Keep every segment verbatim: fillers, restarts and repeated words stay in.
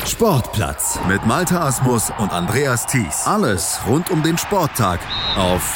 Sportplatz mit Malte Asmus und Andreas Thies. Alles rund um den Sporttag auf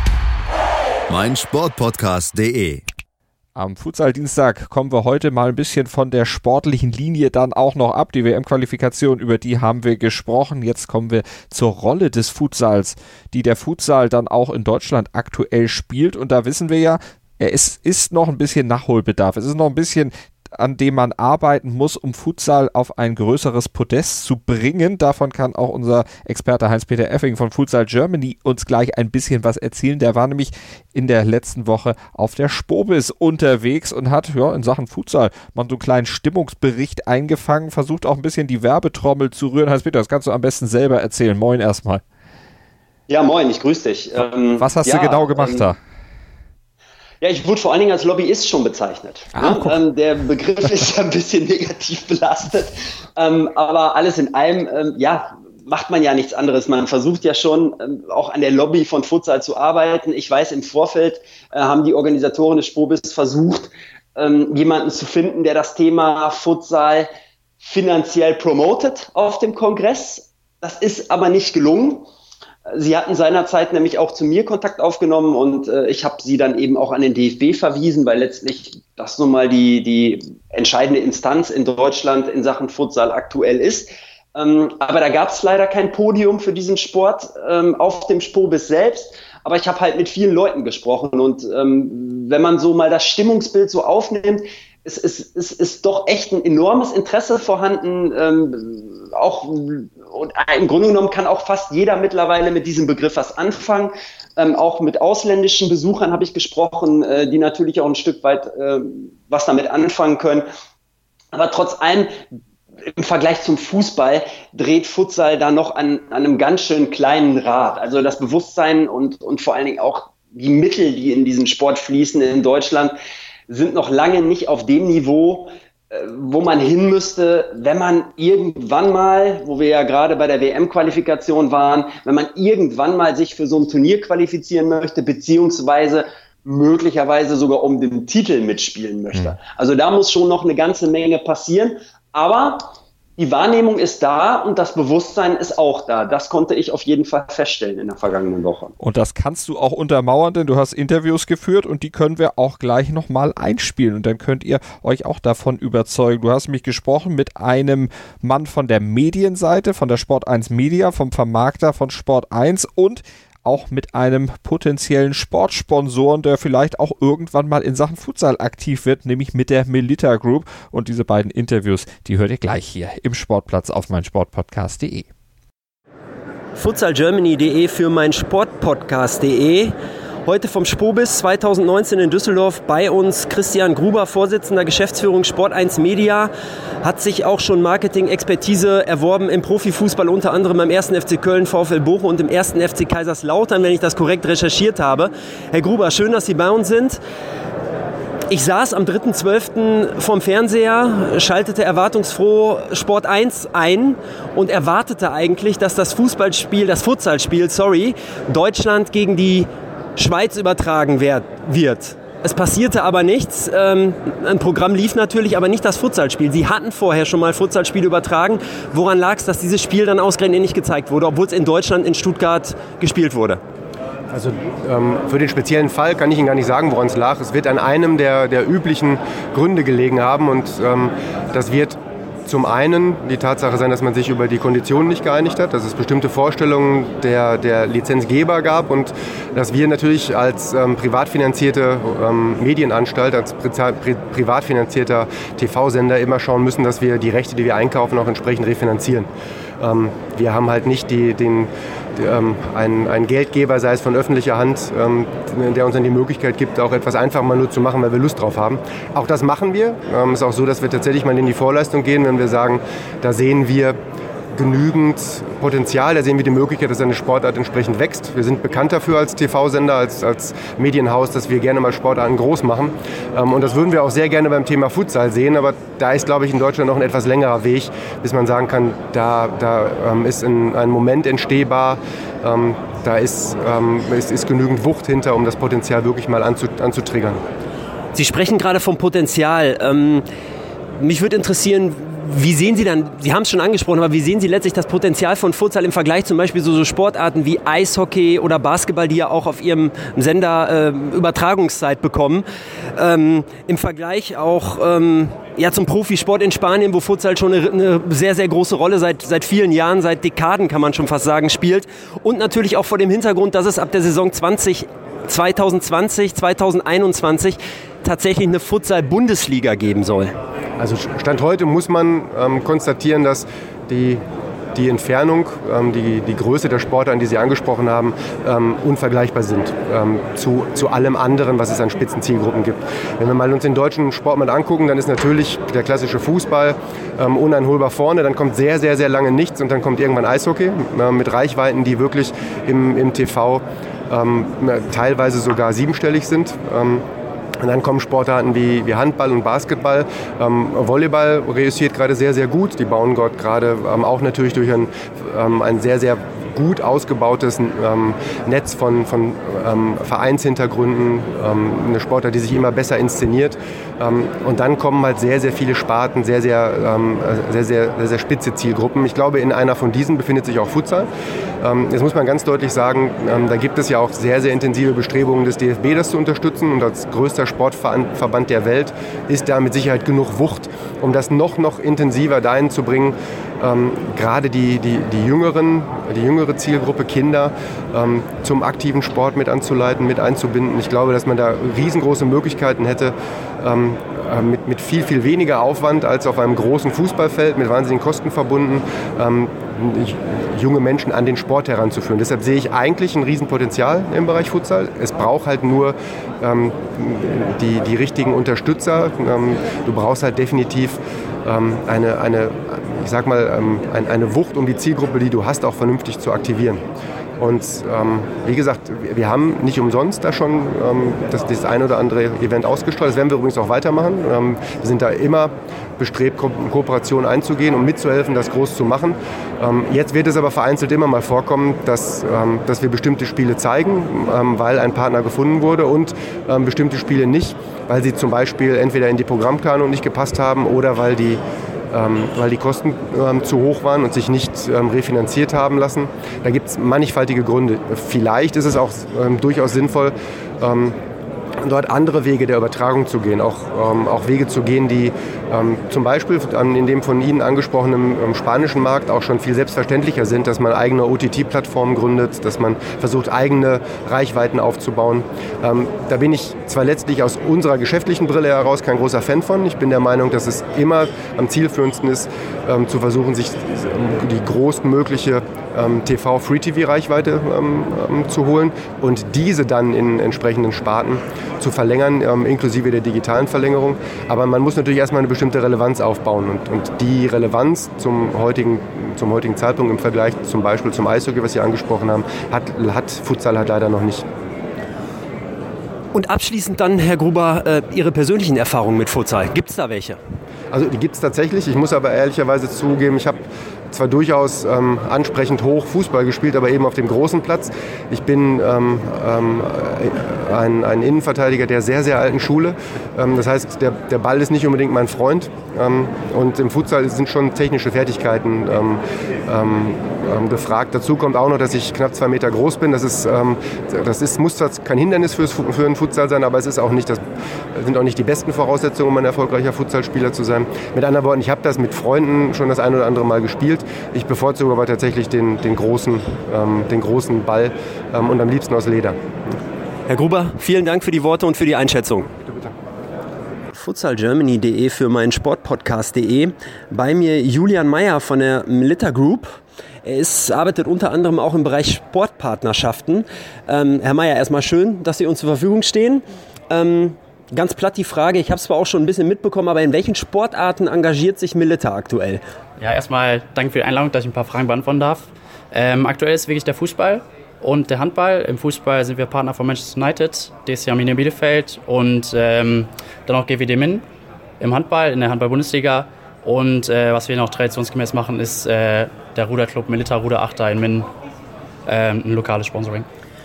meinsportpodcast punkt de. Am Futsal-Dienstag kommen wir heute mal ein bisschen von der sportlichen Linie dann auch noch ab. Die W M-Qualifikation, über die haben wir gesprochen. Jetzt kommen wir zur Rolle des Futsals, die der Futsal dann auch in Deutschland aktuell spielt. Und da wissen wir ja, es ist noch ein bisschen Nachholbedarf. Es ist noch ein bisschen, an dem man arbeiten muss, um Futsal auf ein größeres Podest zu bringen. Davon kann auch unser Experte Heinz-Peter Effing von Futsal Germany uns gleich ein bisschen was erzählen. Der war nämlich in der letzten Woche auf der Spobis unterwegs und hat ja in Sachen Futsal mal so einen kleinen Stimmungsbericht eingefangen, versucht auch ein bisschen die Werbetrommel zu rühren. Heinz-Peter, das kannst du am besten selber erzählen. Moin erstmal. Ja, moin, ich grüße dich. Ähm, was hast ja, du genau gemacht ähm, da? Ja, ich wurde vor allen Dingen als Lobbyist schon bezeichnet. Ah, ne? ähm, der Begriff ist ja ein bisschen negativ belastet, ähm, aber alles in allem, ähm, ja, macht man ja nichts anderes. Man versucht ja schon ähm, auch an der Lobby von Futsal zu arbeiten. Ich weiß, im Vorfeld äh, haben die Organisatoren des Spobis versucht, ähm, jemanden zu finden, der das Thema Futsal finanziell promotet auf dem Kongress. Das ist aber nicht gelungen. Sie hatten seinerzeit nämlich auch zu mir Kontakt aufgenommen und äh, ich habe sie dann eben auch an den D F B verwiesen, weil letztlich das nun mal die, die entscheidende Instanz in Deutschland in Sachen Futsal aktuell ist. Ähm, aber da gab es leider kein Podium für diesen Sport ähm, auf dem Spobis selbst. Aber ich habe halt mit vielen Leuten gesprochen und ähm, wenn man so mal das Stimmungsbild so aufnimmt, es ist, es ist doch echt ein enormes Interesse vorhanden. Ähm, auch und im Grunde genommen kann auch fast jeder mittlerweile mit diesem Begriff was anfangen. Ähm, auch mit ausländischen Besuchern habe ich gesprochen, äh, die natürlich auch ein Stück weit äh, was damit anfangen können. Aber trotz allem, im Vergleich zum Fußball, dreht Futsal da noch an, an einem ganz schön kleinen Rad. Also das Bewusstsein und, und vor allen Dingen auch die Mittel, die in diesen Sport fließen in Deutschland, sind noch lange nicht auf dem Niveau, wo man hin müsste, wenn man irgendwann mal, wo wir ja gerade bei der W M-Qualifikation waren, wenn man irgendwann mal sich für so ein Turnier qualifizieren möchte, beziehungsweise möglicherweise sogar um den Titel mitspielen möchte. Mhm. Also da muss schon noch eine ganze Menge passieren, aber die Wahrnehmung ist da und das Bewusstsein ist auch da. Das konnte ich auf jeden Fall feststellen in der vergangenen Woche. Und das kannst du auch untermauern, denn du hast Interviews geführt und die können wir auch gleich nochmal einspielen und dann könnt ihr euch auch davon überzeugen. Du hast mich gesprochen mit einem Mann von der Medienseite, von der Sport eins Media, vom Vermarkter von Sport eins und auch mit einem potenziellen Sportsponsoren, der vielleicht auch irgendwann mal in Sachen Futsal aktiv wird, nämlich mit der Melita Group. Und diese beiden Interviews, die hört ihr gleich hier im Sportplatz auf meinsportpodcast punkt de. futsal germany punkt de für meinsportpodcast punkt de. Heute vom Spobis zwanzig neunzehn in Düsseldorf bei uns Christian Gruber, Vorsitzender Geschäftsführung Sport eins Media, hat sich auch schon Marketing-Expertise erworben im Profifußball, unter anderem beim ersten F C Köln, VfL Bochum und im ersten F C Kaiserslautern, wenn ich das korrekt recherchiert habe. Herr Gruber, schön, dass Sie bei uns sind. Ich saß am dritten zwölften vorm Fernseher, schaltete erwartungsfroh Sport eins ein und erwartete eigentlich, dass das Fußballspiel, das Futsalspiel, sorry, Deutschland gegen die Schweiz übertragen wird. Es passierte aber nichts. Ähm, ein Programm lief natürlich, aber nicht das Futsalspiel. Sie hatten vorher schon mal Futsalspiele übertragen. Woran lag es, dass dieses Spiel dann ausgerechnet nicht gezeigt wurde, obwohl es in Deutschland, in Stuttgart gespielt wurde? Also ähm, für den speziellen Fall kann ich Ihnen gar nicht sagen, woran es lag. Es wird an einem der, der üblichen Gründe gelegen haben und ähm, das wird zum einen die Tatsache sein, dass man sich über die Konditionen nicht geeinigt hat, dass es bestimmte Vorstellungen der, der Lizenzgeber gab und dass wir natürlich als ähm, privat finanzierte ähm, Medienanstalt, als pri- pri- privat finanzierter T V-Sender immer schauen müssen, dass wir die Rechte, die wir einkaufen, auch entsprechend refinanzieren. Ähm, wir haben halt nicht die, den, die, ähm, einen, einen Geldgeber, sei es von öffentlicher Hand, ähm, der uns dann die Möglichkeit gibt, auch etwas einfach mal nur zu machen, weil wir Lust drauf haben. Auch das machen wir. Es ähm, ist auch so, dass wir tatsächlich mal in die Vorleistung gehen, wenn wir sagen, da sehen wir genügend Potenzial, da sehen wir die Möglichkeit, dass eine Sportart entsprechend wächst. Wir sind bekannt dafür als T V-Sender, als, als Medienhaus, dass wir gerne mal Sportarten groß machen. Ähm, und das würden wir auch sehr gerne beim Thema Futsal sehen, aber da ist, glaube ich, in Deutschland noch ein etwas längerer Weg, bis man sagen kann, da, da ähm, ist ein, ein Moment entstehbar, ähm, da ist, ähm, ist, ist genügend Wucht hinter, um das Potenzial wirklich mal anzu, anzutriggern. Sie sprechen gerade vom Potenzial. Ähm, mich würde interessieren, wie sehen Sie dann, Sie haben es schon angesprochen, aber wie sehen Sie letztlich das Potenzial von Futsal im Vergleich zum Beispiel so, so Sportarten wie Eishockey oder Basketball, die ja auch auf Ihrem Sender äh, Übertragungszeit bekommen, ähm, im Vergleich auch ähm, ja, zum Profisport in Spanien, wo Futsal schon eine, eine sehr, sehr große Rolle seit, seit vielen Jahren, seit Dekaden kann man schon fast sagen, spielt. Und natürlich auch vor dem Hintergrund, dass es ab der Saison zwanzig, zwanzig zwanzig, zwanzig einundzwanzig tatsächlich eine Futsal-Bundesliga geben soll. Also Stand heute muss man ähm, konstatieren, dass die, die Entfernung, ähm, die, die Größe der Sportarten, die Sie angesprochen haben, ähm, unvergleichbar sind ähm, zu, zu allem anderen, was es an Spitzenzielgruppen gibt. Wenn wir mal uns den deutschen Sport mal angucken, dann ist natürlich der klassische Fußball ähm, uneinholbar vorne, dann kommt sehr, sehr, sehr lange nichts und dann kommt irgendwann Eishockey äh, mit Reichweiten, die wirklich im, im T V ähm, teilweise sogar siebenstellig sind. Ähm, Und dann kommen Sportarten wie, wie Handball und Basketball. Ähm, Volleyball reüssiert gerade sehr, sehr gut. Die bauen dort gerade ähm, auch natürlich durch ein, ähm, ein sehr, sehr gut ausgebautes ähm, Netz von, von ähm, Vereinshintergründen, ähm, eine Sportart, die sich immer besser inszeniert. Ähm, und dann kommen halt sehr, sehr viele Sparten, sehr, sehr, ähm, sehr, sehr, sehr, sehr spitze Zielgruppen. Ich glaube, in einer von diesen befindet sich auch Futsal. Ähm, jetzt muss man ganz deutlich sagen, ähm, da gibt es ja auch sehr, sehr intensive Bestrebungen des D F B, das zu unterstützen. Und als größter Sportverband der Welt ist da mit Sicherheit genug Wucht, um das noch, noch intensiver dahin zu bringen, ähm, gerade die, die, die Jüngeren, die jüngere Zielgruppe Kinder ähm, zum aktiven Sport mit anzuleiten, mit einzubinden. Ich glaube, dass man da riesengroße Möglichkeiten hätte, ähm, mit, mit viel, viel weniger Aufwand als auf einem großen Fußballfeld, mit wahnsinnigen Kosten verbunden, ähm, junge Menschen an den Sport heranzuführen. Deshalb sehe ich eigentlich ein Riesenpotenzial im Bereich Futsal. Es braucht halt nur ähm, die, die richtigen Unterstützer. Ähm, du brauchst halt definitiv ähm, eine, eine, ich sag mal, ähm, eine, eine Wucht, um die Zielgruppe, die du hast, auch vernünftig zu aktivieren. Und ähm, wie gesagt, wir haben nicht umsonst da schon ähm, das, das ein oder andere Event ausgestrahlt. Das werden wir übrigens auch weitermachen. Ähm, wir sind da immer bestrebt, Ko- Kooperationen einzugehen, um mitzuhelfen, das groß zu machen. Ähm, jetzt wird es aber vereinzelt immer mal vorkommen, dass, ähm, dass wir bestimmte Spiele zeigen, ähm, weil ein Partner gefunden wurde und ähm, bestimmte Spiele nicht, weil sie zum Beispiel entweder in die Programmplanung nicht gepasst haben oder weil die Ähm, weil die Kosten ähm, zu hoch waren und sich nicht ähm, refinanziert haben lassen. Da gibt es mannigfaltige Gründe. Vielleicht ist es auch ähm, durchaus sinnvoll, ähm, dort andere Wege der Übertragung zu gehen, auch, ähm, auch Wege zu gehen, die ähm, zum Beispiel ähm, in dem von Ihnen angesprochenen ähm, spanischen Markt auch schon viel selbstverständlicher sind, dass man eigene O T T-Plattformen gründet, dass man versucht, eigene Reichweiten aufzubauen. Ähm, da bin ich zwar letztlich aus unserer geschäftlichen Brille heraus kein großer Fan von. Ich bin der Meinung, dass es immer am zielführendsten ist, ähm, zu versuchen, sich ähm, die größtmögliche ähm, T V-Free-T V-Reichweite ähm, ähm, zu holen und diese dann in entsprechenden Sparten zu verlängern, ähm, inklusive der digitalen Verlängerung. Aber man muss natürlich erstmal eine bestimmte Relevanz aufbauen. Und, und die Relevanz zum heutigen, zum heutigen Zeitpunkt im Vergleich zum Beispiel zum Eishockey, was Sie angesprochen haben, hat, hat Futsal halt leider noch nicht. Und abschließend dann, Herr Gruber, äh, Ihre persönlichen Erfahrungen mit Futsal. Gibt es da welche? Also die gibt es tatsächlich. Ich muss aber ehrlicherweise zugeben, ich habe zwar durchaus ähm, ansprechend hoch Fußball gespielt, aber eben auf dem großen Platz. Ich bin ähm, ähm, ein, ein Innenverteidiger der sehr, sehr alten Schule. Ähm, das heißt, der, der Ball ist nicht unbedingt mein Freund. Ähm, und im Futsal sind schon technische Fertigkeiten ähm, ähm, gefragt. Dazu kommt auch noch, dass ich knapp zwei Meter groß bin. Das ist, ähm, das ist, muss zwar kein Hindernis fürs, für einen Futsal sein, aber es ist auch nicht das, sind auch nicht die besten Voraussetzungen, um ein erfolgreicher Futsalspieler zu sein. Mit anderen Worten, ich habe das mit Freunden schon das ein oder andere Mal gespielt. Ich bevorzuge aber tatsächlich den, den, großen, ähm, den großen Ball ähm, und am liebsten aus Leder. Herr Gruber, vielen Dank für die Worte und für die Einschätzung. Bitte, bitte. futsal germany punkt de für meinen Sportpodcast punkt de. Bei mir Julian Meyer von der Melitta Group. Er ist, arbeitet unter anderem auch im Bereich Sportpartnerschaften. Ähm, Herr Meyer, erstmal schön, dass Sie uns zur Verfügung stehen. Ähm, ganz platt die Frage, ich habe es zwar auch schon ein bisschen mitbekommen, aber in welchen Sportarten engagiert sich Melitta aktuell? Ja, erstmal danke für die Einladung, dass ich ein paar Fragen beantworten darf. Ähm, aktuell ist wirklich der Fußball und der Handball. Im Fußball sind wir Partner von Manchester United, D S C Arminia Bielefeld und ähm, dann auch G W D Min im Handball, in der Handball-Bundesliga. Und äh, was wir noch traditionsgemäß machen, ist äh, der Ruderclub Melitta Ruderachter in Min, äh, ein lokales Sponsoring.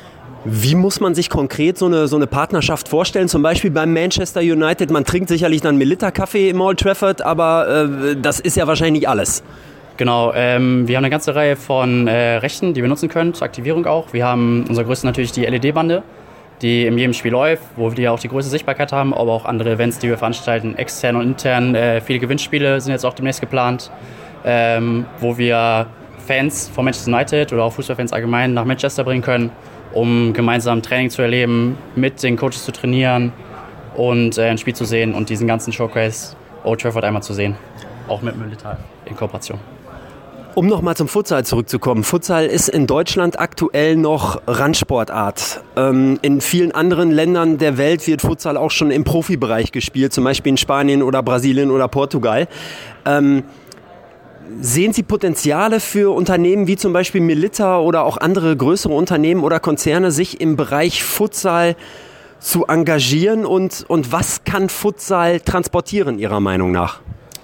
Wie muss man sich konkret so eine, so eine Partnerschaft vorstellen? Zum Beispiel beim Manchester United, man trinkt sicherlich dann Melitta-Kaffee im Old Trafford, aber äh, das ist ja wahrscheinlich nicht alles. Genau, ähm, wir haben eine ganze Reihe von äh, Rechten, die wir nutzen können, zur Aktivierung auch. Wir haben unser größtes natürlich die L E D-Bande, die in jedem Spiel läuft, wo wir auch die größte Sichtbarkeit haben, aber auch andere Events, die wir veranstalten, extern und intern. Äh, viele Gewinnspiele sind jetzt auch demnächst geplant, ähm, wo wir Fans von Manchester United oder auch Fußballfans allgemein nach Manchester bringen können, um gemeinsam Training zu erleben, mit den Coaches zu trainieren und äh, ein Spiel zu sehen und diesen ganzen Showcase Old Trafford einmal zu sehen, auch mit Melitta in Kooperation. Um nochmal zum Futsal zurückzukommen. Futsal ist in Deutschland aktuell noch Randsportart. Ähm, in vielen anderen Ländern der Welt wird Futsal auch schon im Profibereich gespielt, zum Beispiel in Spanien oder Brasilien oder Portugal. Ähm, Sehen Sie Potenziale für Unternehmen wie zum Beispiel Melitta oder auch andere größere Unternehmen oder Konzerne, sich im Bereich Futsal zu engagieren? Und, und was kann Futsal transportieren, Ihrer Meinung nach?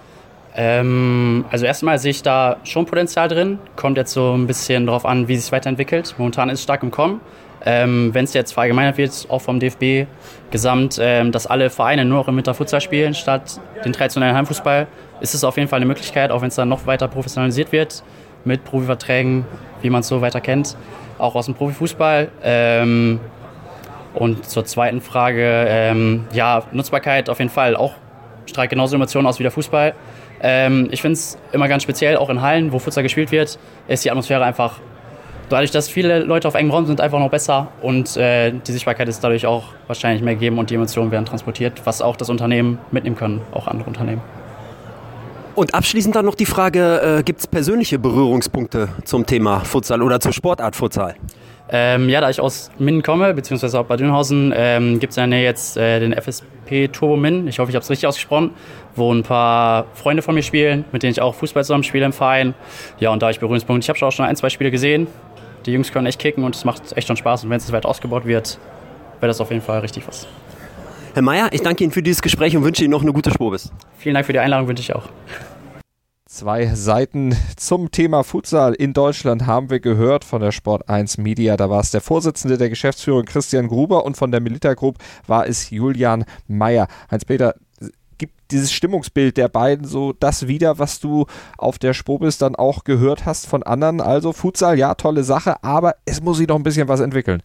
Ähm, also erstmal sehe ich da schon Potenzial drin. Kommt jetzt so ein bisschen drauf an, wie es sich weiterentwickelt. Momentan ist es stark im Kommen. Ähm, wenn es jetzt verallgemeinert wird, auch vom D F B gesamt, ähm, dass alle Vereine nur noch im Winterfutsal spielen, statt den traditionellen Heimfußball, ist es auf jeden Fall eine Möglichkeit, auch wenn es dann noch weiter professionalisiert wird, mit Profiverträgen, wie man es so weiter kennt, auch aus dem Profifußball. Ähm, und zur zweiten Frage, ähm, ja, Nutzbarkeit auf jeden Fall, auch strahlt genauso Emotionen aus wie der Fußball. Ähm, ich finde es immer ganz speziell, auch in Hallen, wo Futsal gespielt wird, ist die Atmosphäre einfach, dadurch, dass viele Leute auf engem Raum sind, einfach noch besser und äh, die Sichtbarkeit ist dadurch auch wahrscheinlich mehr gegeben und die Emotionen werden transportiert, was auch das Unternehmen mitnehmen können, auch andere Unternehmen. Und abschließend dann noch die Frage, äh, gibt es persönliche Berührungspunkte zum Thema Futsal oder zur Sportart Futsal? Ähm, ja, da ich aus Minden komme, beziehungsweise auch Bad Dönhausen, ähm, gibt es in der Nähe jetzt äh, den F S P Turbo Minden, ich hoffe, ich habe es richtig ausgesprochen, wo ein paar Freunde von mir spielen, mit denen ich auch Fußball zusammen spiele im Verein. Ja, und da ich Berührungspunkte, ich habe auch schon ein, zwei Spiele gesehen. Die Jungs können echt kicken und es macht echt schon Spaß. Und wenn es weit ausgebaut wird, wäre das auf jeden Fall richtig was. Herr Meier, ich danke Ihnen für dieses Gespräch und wünsche Ihnen noch eine gute Spobis. Vielen Dank für die Einladung, wünsche ich auch. Zwei Seiten zum Thema Futsal in Deutschland haben wir gehört von der Sport eins Media. Da war es der Vorsitzende der Geschäftsführung Christian Gruber und von der Melitta Group war es Julian Meier. Heinz-Peter, gibt dieses Stimmungsbild der beiden so das wieder, was du auf der Spobis dann auch gehört hast von anderen? Also Futsal, ja, tolle Sache, aber es muss sich noch ein bisschen was entwickeln.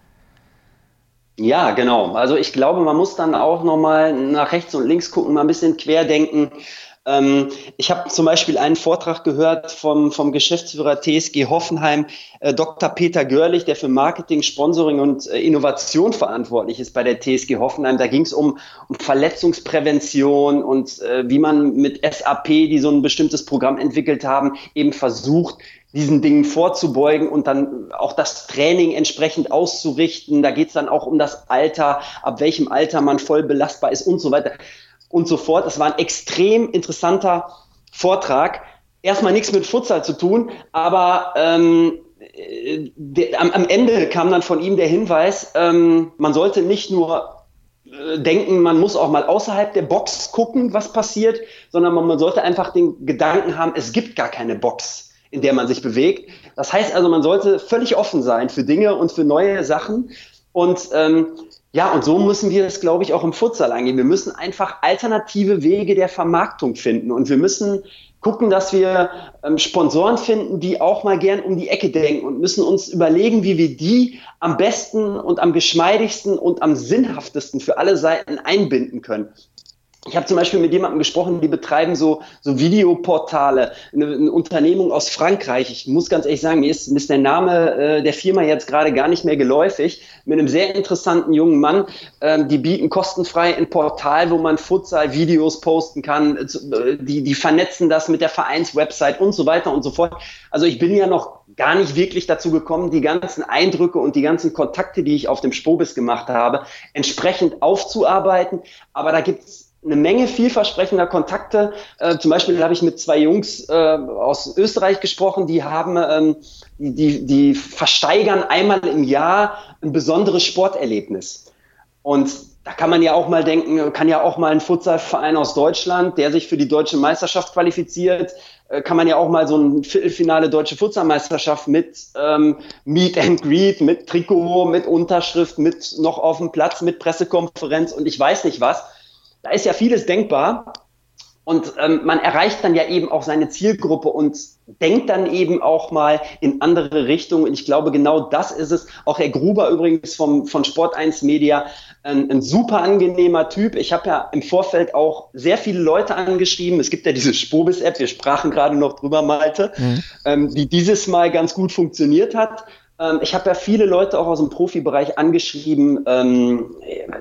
Ja, genau. Also ich glaube, man muss dann auch nochmal nach rechts und links gucken, mal ein bisschen querdenken. Ähm, ich habe zum Beispiel einen Vortrag gehört vom, vom Geschäftsführer T S G Hoffenheim, äh, Doktor Peter Görlich, der für Marketing, Sponsoring und äh, Innovation verantwortlich ist bei der T S G Hoffenheim. Da ging es um, um Verletzungsprävention und äh, wie man mit S A P, die so ein bestimmtes Programm entwickelt haben, eben versucht, diesen Dingen vorzubeugen und dann auch das Training entsprechend auszurichten. Da geht es dann auch um das Alter, ab welchem Alter man voll belastbar ist und so weiter und so fort. Es war ein extrem interessanter Vortrag. Erstmal nichts mit Futsal zu tun, aber ähm, de, am, am Ende kam dann von ihm der Hinweis, ähm, man sollte nicht nur äh, denken, man muss auch mal außerhalb der Box gucken, was passiert, sondern man, man sollte einfach den Gedanken haben, es gibt gar keine Box, in der man sich bewegt. Das heißt also, man sollte völlig offen sein für Dinge und für neue Sachen. Und ähm, ja, und so müssen wir das, glaube ich, auch im Futsal angehen. Wir müssen einfach alternative Wege der Vermarktung finden. Und wir müssen gucken, dass wir ähm, Sponsoren finden, die auch mal gern um die Ecke denken und müssen uns überlegen, wie wir die am besten und am geschmeidigsten und am sinnhaftesten für alle Seiten einbinden können. Ich habe zum Beispiel mit jemandem gesprochen, die betreiben so, so Videoportale, eine, eine Unternehmung aus Frankreich. Ich muss ganz ehrlich sagen, mir ist, mir ist der Name äh, der Firma jetzt gerade gar nicht mehr geläufig. Mit einem sehr interessanten jungen Mann. Ähm, die bieten kostenfrei ein Portal, wo man Futsal-Videos posten kann. Äh, die, die vernetzen das mit der Vereinswebsite und so weiter und so fort. Also ich bin ja noch gar nicht wirklich dazu gekommen, die ganzen Eindrücke und die ganzen Kontakte, die ich auf dem Spobis gemacht habe, entsprechend aufzuarbeiten. Aber da gibt's eine Menge vielversprechender Kontakte. Äh, zum Beispiel habe ich mit zwei Jungs äh, aus Österreich gesprochen, die haben, ähm, die, die versteigern einmal im Jahr ein besonderes Sporterlebnis. Und da kann man ja auch mal denken, kann ja auch mal ein Futsalverein aus Deutschland, der sich für die deutsche Meisterschaft qualifiziert, äh, kann man ja auch mal so ein Viertelfinale Deutsche Futsalmeisterschaft mit ähm, Meet and Greet, mit Trikot, mit Unterschrift, mit noch auf dem Platz, mit Pressekonferenz und ich weiß nicht was. Da ist ja vieles denkbar. Und ähm, man erreicht dann ja eben auch seine Zielgruppe und denkt dann eben auch mal in andere Richtungen. Und ich glaube, genau das ist es. Auch Herr Gruber übrigens vom, von Sport eins Media, ein, ein super angenehmer Typ. Ich habe ja im Vorfeld auch sehr viele Leute angeschrieben. Es gibt ja diese Spobis-App, wir sprachen gerade noch drüber, Malte, mhm. ähm, die dieses Mal ganz gut funktioniert hat. Ähm, ich habe ja viele Leute auch aus dem Profibereich angeschrieben, ähm,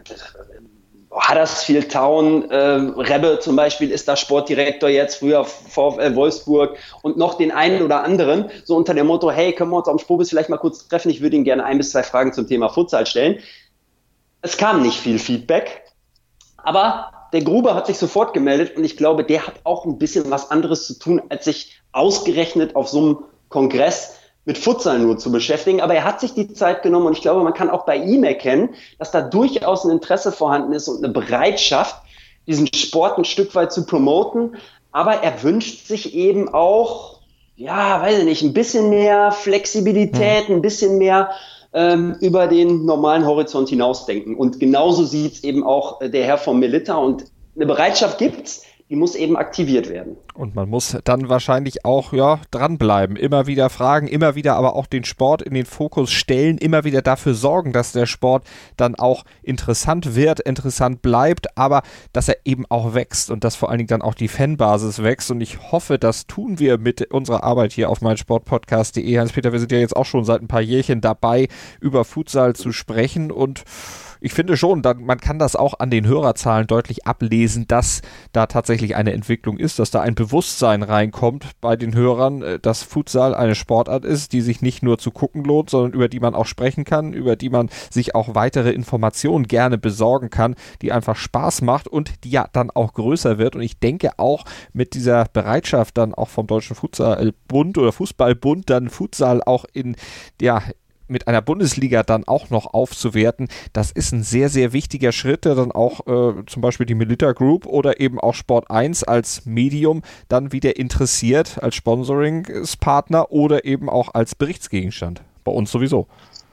Huddersfield Town, äh, Rebbe zum Beispiel ist da Sportdirektor jetzt, früher VfL Wolfsburg und noch den einen oder anderen, so unter dem Motto, hey, können wir uns am Spobis vielleicht mal kurz treffen, ich würde Ihnen gerne ein bis zwei Fragen zum Thema Futsal stellen. Es kam nicht viel Feedback, aber der Gruber hat sich sofort gemeldet und ich glaube, der hat auch ein bisschen was anderes zu tun, als sich ausgerechnet auf so einem Kongress mit Futsal nur zu beschäftigen, aber er hat sich die Zeit genommen und ich glaube, man kann auch bei ihm erkennen, dass da durchaus ein Interesse vorhanden ist und eine Bereitschaft, diesen Sport ein Stück weit zu promoten, aber er wünscht sich eben auch, ja, weiß ich nicht, ein bisschen mehr Flexibilität, ein bisschen mehr ähm, über den normalen Horizont hinausdenken und genauso sieht es eben auch der Herr von Melita und eine Bereitschaft gibt's, die muss eben aktiviert werden. Und man muss dann wahrscheinlich auch ja dranbleiben, immer wieder fragen, immer wieder aber auch den Sport in den Fokus stellen, immer wieder dafür sorgen, dass der Sport dann auch interessant wird, interessant bleibt, aber dass er eben auch wächst und dass vor allen Dingen dann auch die Fanbasis wächst und ich hoffe, das tun wir mit unserer Arbeit hier auf meinsportpodcast punkt de. Hans-Peter, wir sind ja jetzt auch schon seit ein paar Jährchen dabei, über Futsal zu sprechen und ich finde schon, man kann das auch an den Hörerzahlen deutlich ablesen, dass da tatsächlich eine Entwicklung ist, dass da ein Bewusstsein reinkommt bei den Hörern, dass Futsal eine Sportart ist, die sich nicht nur zu gucken lohnt, sondern über die man auch sprechen kann, über die man sich auch weitere Informationen gerne besorgen kann, die einfach Spaß macht und die ja dann auch größer wird. Und ich denke auch mit dieser Bereitschaft dann auch vom Deutschen Futsalbund oder Fußballbund dann Futsal auch in ja mit einer Bundesliga dann auch noch aufzuwerten, das ist ein sehr, sehr wichtiger Schritt, der dann auch äh, zum Beispiel die Melita Group oder eben auch Sport eins als Medium dann wieder interessiert, als Sponsoring-Partner oder eben auch als Berichtsgegenstand. Bei uns sowieso.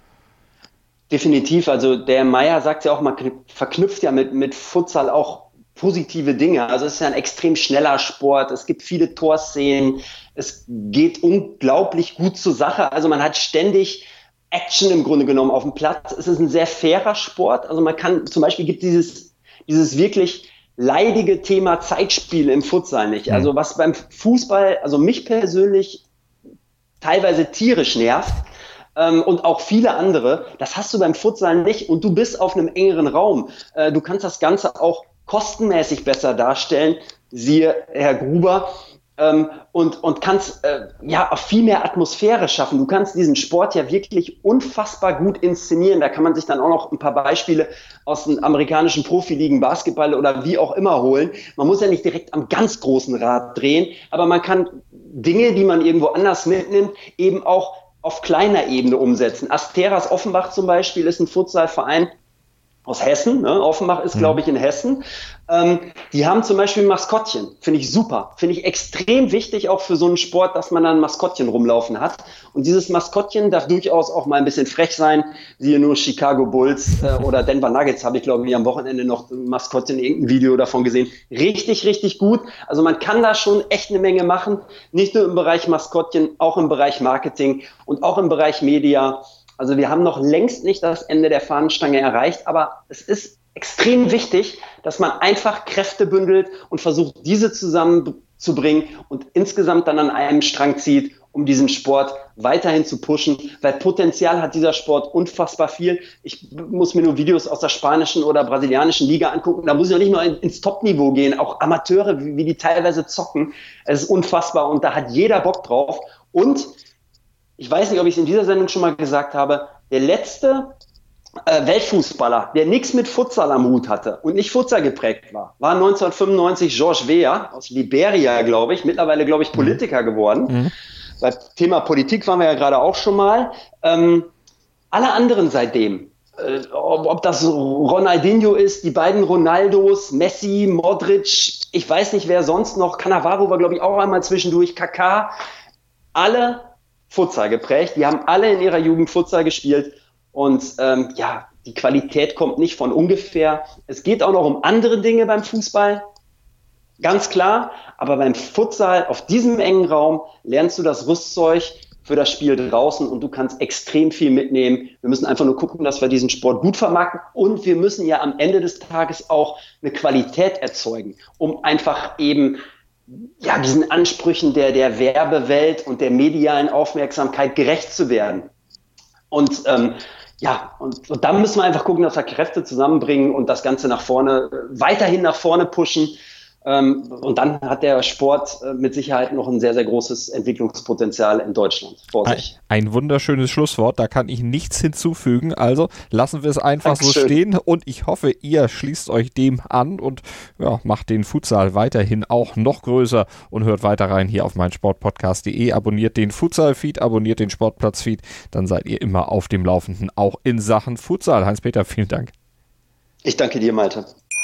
Definitiv, also der Meier sagt ja auch, man verknüpft ja mit, mit Futsal auch positive Dinge. Also es ist ja ein extrem schneller Sport, es gibt viele Torszenen, es geht unglaublich gut zur Sache, also man hat ständig Action im Grunde genommen auf dem Platz. Es ist ein sehr fairer Sport. Also man kann, zum Beispiel gibt dieses, dieses wirklich leidige Thema Zeitspiel im Futsal nicht. Also was beim Fußball, also mich persönlich teilweise tierisch nervt, ähm, und auch viele andere, das hast du beim Futsal nicht und du bist auf einem engeren Raum. Äh, du kannst das Ganze auch kostenmäßig besser darstellen, siehe Herr Gruber, Ähm, und, und kannst äh, ja auch viel mehr Atmosphäre schaffen. Du kannst diesen Sport ja wirklich unfassbar gut inszenieren. Da kann man sich dann auch noch ein paar Beispiele aus den amerikanischen Profiligen, Basketball oder wie auch immer holen. Man muss ja nicht direkt am ganz großen Rad drehen, aber man kann Dinge, die man irgendwo anders mitnimmt, eben auch auf kleiner Ebene umsetzen. Asteras Offenbach zum Beispiel ist ein Futsalverein aus Hessen, ne? Offenbach ist, glaube ich, in Hessen. Ähm, die haben zum Beispiel ein Maskottchen. Finde ich super. Finde ich extrem wichtig, auch für so einen Sport, dass man dann ein Maskottchen rumlaufen hat. Und dieses Maskottchen darf durchaus auch mal ein bisschen frech sein. Siehe nur Chicago Bulls äh, oder Denver Nuggets, habe ich, glaube ich, am Wochenende noch ein Maskottchen, irgendein Video davon gesehen. Richtig, richtig gut. Also man kann da schon echt eine Menge machen. Nicht nur im Bereich Maskottchen, auch im Bereich Marketing und auch im Bereich Media. Also wir haben noch längst nicht das Ende der Fahnenstange erreicht, aber es ist extrem wichtig, dass man einfach Kräfte bündelt und versucht, diese zusammenzubringen und insgesamt dann an einem Strang zieht, um diesen Sport weiterhin zu pushen, weil Potenzial hat dieser Sport unfassbar viel. Ich muss mir nur Videos aus der spanischen oder brasilianischen Liga angucken, da muss ich noch nicht mal ins Top-Niveau gehen, auch Amateure, wie, wie die teilweise zocken, es ist unfassbar und da hat jeder Bock drauf und ich weiß nicht, ob ich es in dieser Sendung schon mal gesagt habe, der letzte äh, Weltfußballer, der nichts mit Futsal am Hut hatte und nicht Futsal geprägt war, war neunzehnhundertfünfundneunzig George Weah aus Liberia, glaube ich, mittlerweile, glaube ich, Politiker geworden. Mhm. Beim Thema Politik waren wir ja gerade auch schon mal. Ähm, alle anderen seitdem, äh, ob, ob das Ronaldinho ist, die beiden Ronaldos, Messi, Modric, ich weiß nicht, wer sonst noch, Cannavaro war, glaube ich, auch einmal zwischendurch, Kaká, alle Futsal geprägt, die haben alle in ihrer Jugend Futsal gespielt und ähm, ja, die Qualität kommt nicht von ungefähr. Es geht auch noch um andere Dinge beim Fußball, ganz klar, aber beim Futsal auf diesem engen Raum lernst du das Rüstzeug für das Spiel draußen und du kannst extrem viel mitnehmen. Wir müssen einfach nur gucken, dass wir diesen Sport gut vermarkten und wir müssen ja am Ende des Tages auch eine Qualität erzeugen, um einfach eben ja, diesen Ansprüchen der, der Werbewelt und der medialen Aufmerksamkeit gerecht zu werden. Und ähm, ja, und, und dann müssen wir einfach gucken, dass wir Kräfte zusammenbringen und das Ganze nach vorne, weiterhin nach vorne pushen. Ähm, und dann hat der Sport äh, mit Sicherheit noch ein sehr, sehr großes Entwicklungspotenzial in Deutschland vor sich. Ein, ein wunderschönes Schlusswort, da kann ich nichts hinzufügen. Also lassen wir es einfach Dankeschön. so stehen und ich hoffe, ihr schließt euch dem an und ja, macht den Futsal weiterhin auch noch größer und hört weiter rein hier auf meinsportpodcast punkt de. Abonniert den Futsal-Feed, abonniert den Sportplatz-Feed, dann seid ihr immer auf dem Laufenden, auch in Sachen Futsal. Heinz-Peter, vielen Dank. Ich danke dir, Malte.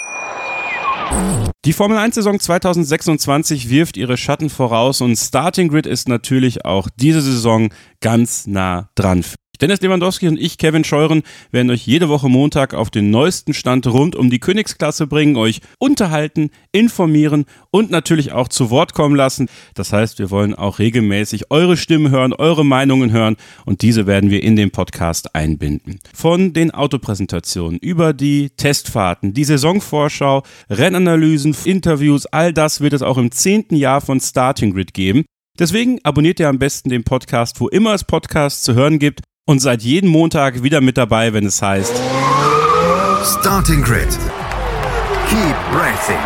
Die Formel eins Saison zwanzig sechsundzwanzig wirft ihre Schatten voraus und Starting Grid ist natürlich auch diese Saison ganz nah dran. Dennis Lewandowski und ich, Kevin Scheuren, werden euch jede Woche Montag auf den neuesten Stand rund um die Königsklasse bringen, euch unterhalten, informieren und natürlich auch zu Wort kommen lassen. Das heißt, wir wollen auch regelmäßig eure Stimmen hören, eure Meinungen hören und diese werden wir in den Podcast einbinden. Von den Autopräsentationen über die Testfahrten, die Saisonvorschau, Rennanalysen, Interviews, all das wird es auch im zehnten Jahr von Starting Grid geben. Deswegen abonniert ihr am besten den Podcast, wo immer es Podcasts zu hören gibt. Und seid jeden Montag wieder mit dabei, wenn es heißt Starting Grid. Keep racing.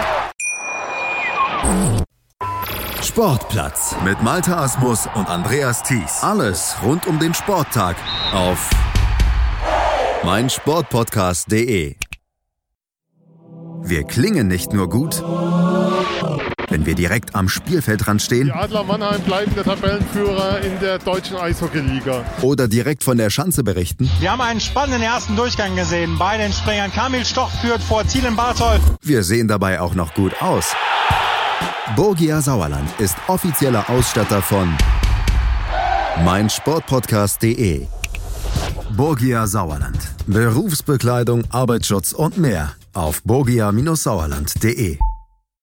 Sportplatz mit Malte Asmus und Andreas Thies. Alles rund um den Sporttag auf meinsportpodcast punkt de. Wir klingen nicht nur gut, wenn wir direkt am Spielfeldrand stehen. Die Adler Mannheim bleiben der Tabellenführer in der deutschen Eishockeyliga. Oder direkt von der Schanze berichten. Wir haben einen spannenden ersten Durchgang gesehen. Bei den Springern Kamil Stoch führt vor Thielen Barthold. Wir sehen dabei auch noch gut aus. Borgia Sauerland ist offizieller Ausstatter von meinsportpodcast punkt de. Borgia Sauerland. Berufsbekleidung, Arbeitsschutz und mehr auf borgia Bindestrich sauerland punkt de.